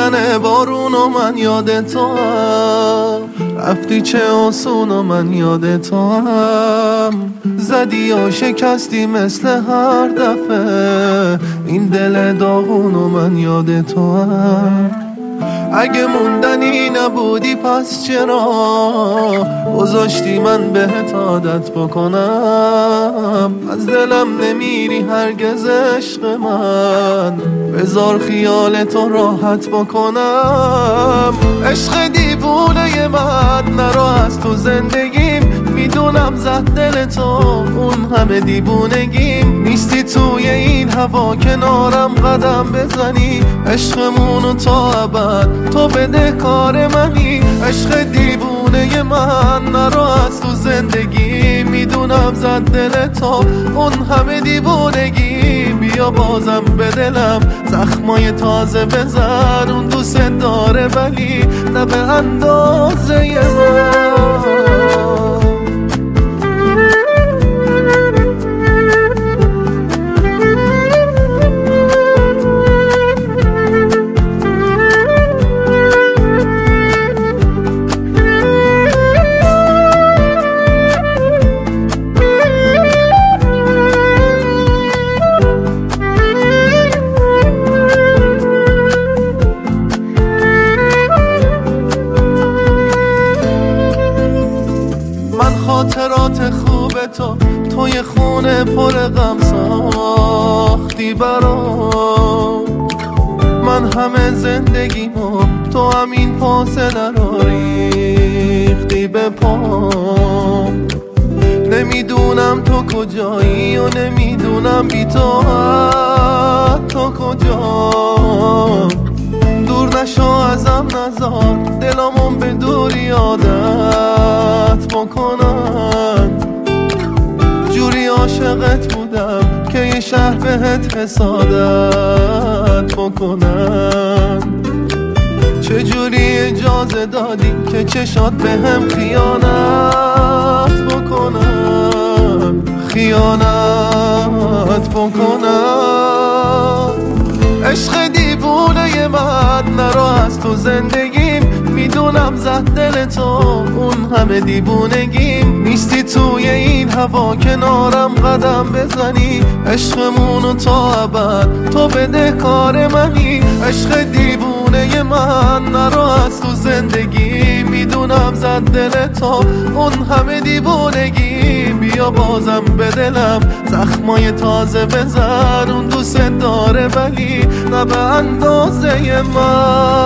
خوردن بارون و من یاد تو هم، رفتی چه آسون و من یاد تو هم، زدی و شکستی مثل هر دفعه این دل داغون و من یاد تو هم. اگه موندنی نبودی پس چرا گذاشتی من بهت عادت بکنم؟ از دلم نمیری هرگز عشق من، بذار خیال تو راحت بکنم. عشق دیوونه من نرو از تو زندگیم، میدونم زد دل تو اون همه دیوونگیم، نیستی توی این هوا کنارم قدم بزنی، عشقمونو تا ابد تو بده کار منی. عشق دیوونه من نرو از تو زندگی، میدونم زد دل تو اون همه دیوونگی، بیا بازم به دلم زخمای تازه بزن، اون دوست داره ولی نه به اندازه من. خاطرات خوب توی خونه پر غم ساختی برام، من همه زندگیمو تو همین فاصله رو ریختی به پام. نمیدونم تو کجایی و نمیدونم بی تو تو کجا، دور نشو ازم نزار دلمون به دوری عادت بکنن، جوری عاشقت بودم که یه شهر بهت حسادت بکنن. چجوری اجازه دادی که چشات بهم خیانت بکنن، خیانت بکنن. عشق دیوونه من نرو از تو زندگیم، میدونم زد دل تو اون همه دیوونگیم، نیستی توی این هوا کنارم قدم بزنی، عشقمونو تا ابد تو بده کار منی. عشق دیوونه من نرو از تو زندگی، میدونم زد دل تو اون همه دیوونگی، بیا بازم به دلم زخمای تازه بزن، اون دوست داره ولی نه به اندازه من.